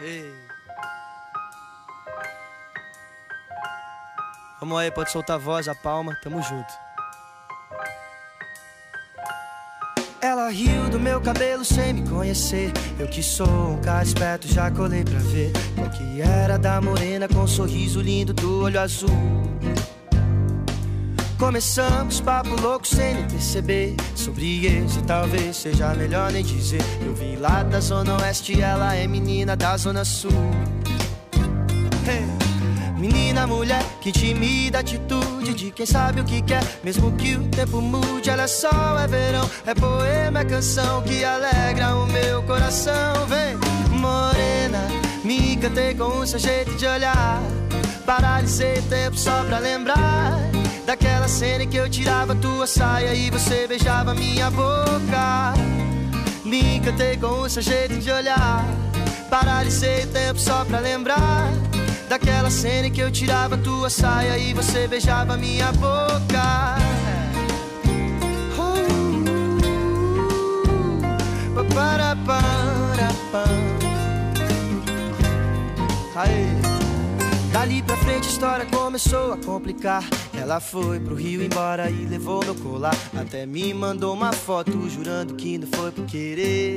Ei. Vamos aí, pode soltar a voz, a palma, tamo junto. Ela riu do meu cabelo sem me conhecer. Eu que sou um cara esperto, já colei pra ver qual que era da morena com um sorriso lindo do olho azul. Começamos papo louco sem nem perceber. Sobre esse talvez seja melhor nem dizer. Eu vim lá da zona oeste, ela é menina da zona sul. Hey. Menina, mulher, que tímida atitude de quem sabe o que quer, mesmo que o tempo mude. Ela é sol, é verão, é poema, é canção que alegra o meu coração. Vem, morena, me encantei com o seu jeito de olhar. Paralisei o tempo só pra lembrar daquela cena em que eu tirava tua saia e você beijava minha boca. Me encantei com o seu jeito de olhar. Paralisei o tempo só pra lembrar daquela cena em que eu tirava tua saia e você beijava minha boca. Aê. Dali pra frente a história começou a complicar. Ela foi pro Rio embora e levou meu colar. Até me mandou uma foto jurando que não foi por querer.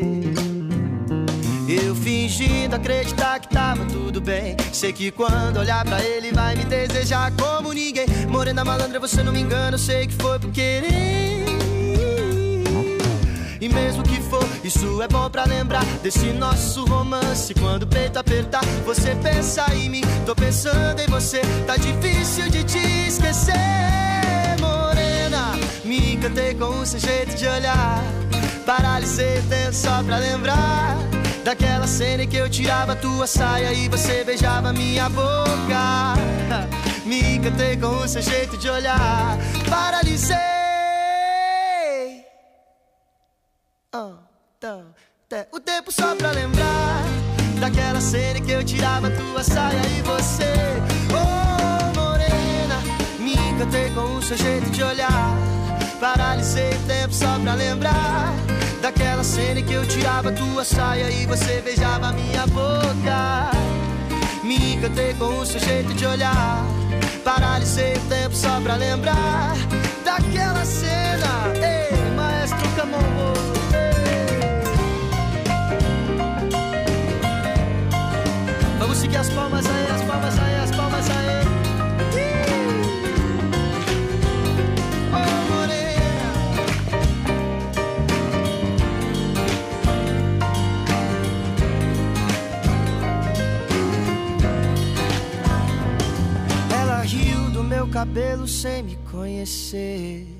Eu fingindo acreditar que tava tudo bem. Sei que quando olhar pra ele vai me desejar como ninguém. Morena malandra, você não me engana, eu sei que foi por querer. E mesmo que for, isso é bom pra lembrar desse nosso romance. Quando o peito apertar, você pensa em mim, tô pensando em você. Tá difícil de te esquecer. Morena, me encantei com o seu jeito de olhar. Paralisei o tempo só pra lembrar daquela cena em que eu tirava tua saia e você beijava minha boca. Me encantei com o seu jeito de olhar. Paralisei. O tempo só pra lembrar daquela cena em que eu tirava tua saia e você. Oh, morena, me encantei com o seu jeito de olhar. Paralisei o tempo só pra lembrar daquela cena em que eu tirava tua saia e você beijava minha boca. Me encantei com o seu jeito de olhar. Paralisei o tempo só pra lembrar daquela cena. Ei, maestro Camon. Vamos seguir as palmas aí, as palmas aí, as palmas aí. Oh, morena. Ela riu do meu cabelo sem me conhecer.